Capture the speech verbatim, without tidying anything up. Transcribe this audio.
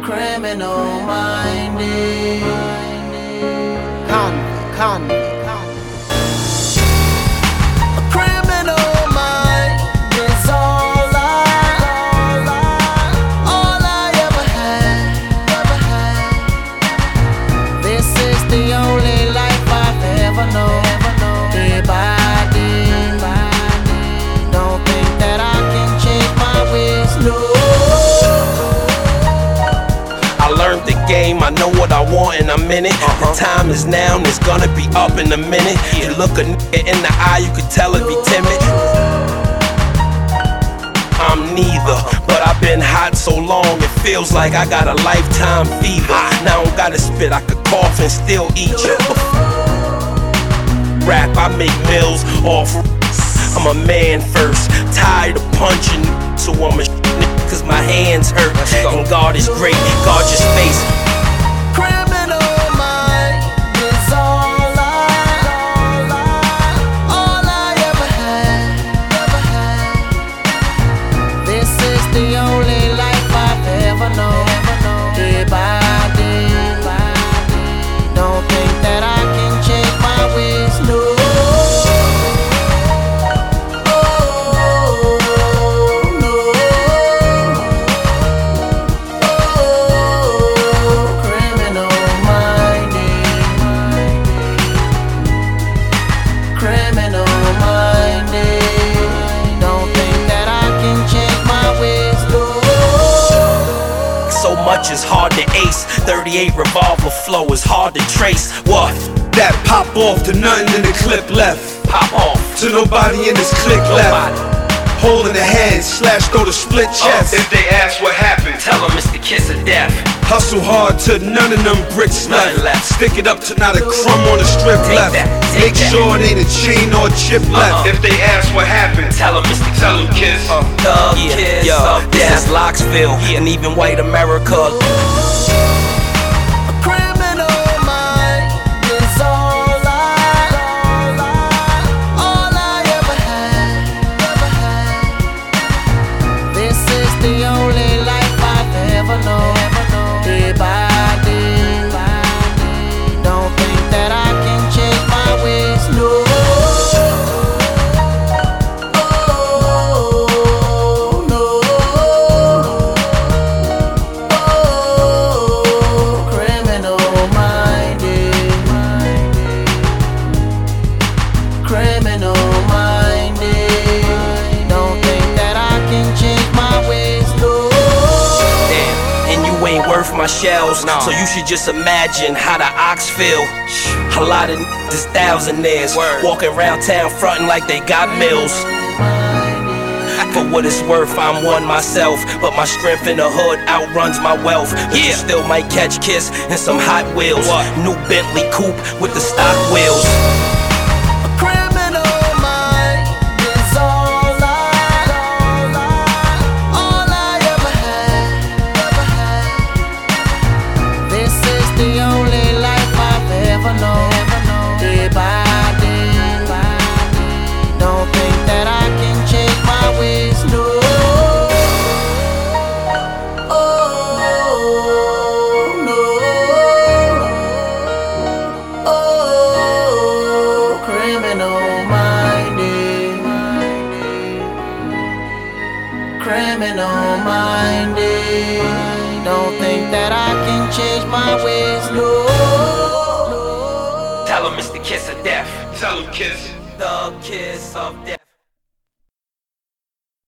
Criminal minded. Convict, convict. Game, I know what I want and I'm in it. Uh-huh. The time is now and it's gonna be up in a minute. Yeah. You look a nigga in the eye, you could tell it be timid. I'm neither, but I've been hot so long it feels like I got a lifetime fever. Now I don't gotta spit, I could cough and still eat you. Rap, I make meals off. I'm a man first, tired of punching, so I'm a nigga cause my hands hurt. And God is great, God just face. Much is hard to ace. thirty-eight revolver flow is hard to trace. What? That pop off to nothing in the clip left. Pop off to nobody in this clique left. Holding the hand, slash through the split chest. Uh, if they ask what happened, tell them it's the kiss of death. Hustle hard to none of them bricks left. left. Stick it up to not a crumb on the strip take left. That, Make that. sure it ain't a chain or a chip uh-uh. left. If they ask what happened, tell them it's the tell them kiss. Uh, Thug yeah. kiss Yo, of this death. Is Locksville yeah. and even white America. Worth my shells, no. So you should just imagine how the ox feel. A lot of niggas is thousandaires walking around town fronting like they got mills. For what it's worth, I'm one myself, but my strength in the hood outruns my wealth. But yeah. You still might catch Kiss in some Hot Wheels. What? New Bentley coupe with the stock wheels. Criminal minded. Don't think that I can change my ways, no. Tell him it's the kiss of death. Tell him kiss. The kiss of death.